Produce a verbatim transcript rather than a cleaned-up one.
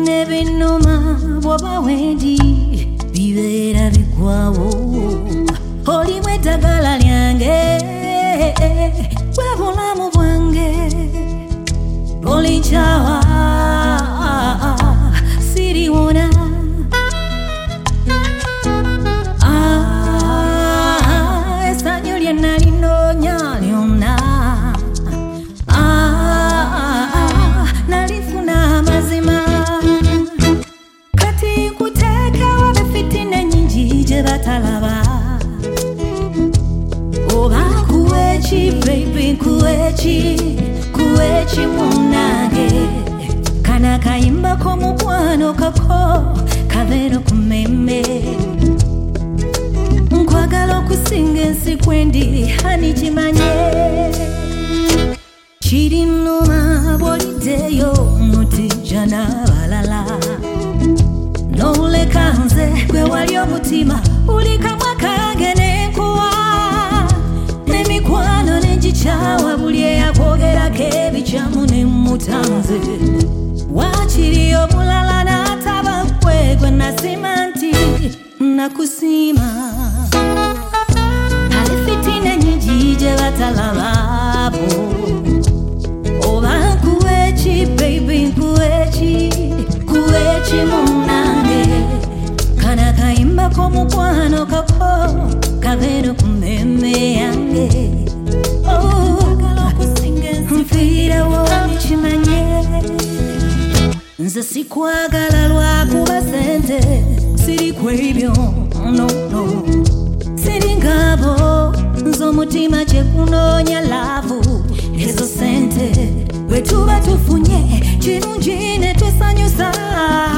nebinuma bwoba wendi bibera bikwawo oli mwetagala lyange bwe bulamu bwange oli chawa siriwona ah esanyo lyena linonya lyonna ah nalifuna mazima kati kuteka wabefitina nyingi je batalaba oba kuwechi baby kuwechi kuwechi munage kana kaimba ko mukwano kako kabero kumeme nkwagala okusinga ensi kwendi hani kimanye kiri nnuma bwoliddeyo mutijja n'abalala n'oleka nze gwe wali omutima buli kamwa kange n'enkuwa n'emikwano n'engikyawa buli eyakwogerako ebikyamu n'emutanze wakiri omulala n'ataba gwe gwe nasima nti nakusima alifitina nyingi gye batalababo oba nkuweeki baby nkuweeki kuweeki munange kana kayimba k'omukwano kako kabeera ku mmemme yange nfiirawo nikimanye nze sikwagala lwakuba sente siri kwebyo no no siri ngabo nz'omutima kyekunoonya laavu ezo sente bwe tuba tufunye kirungi ne tusanyusa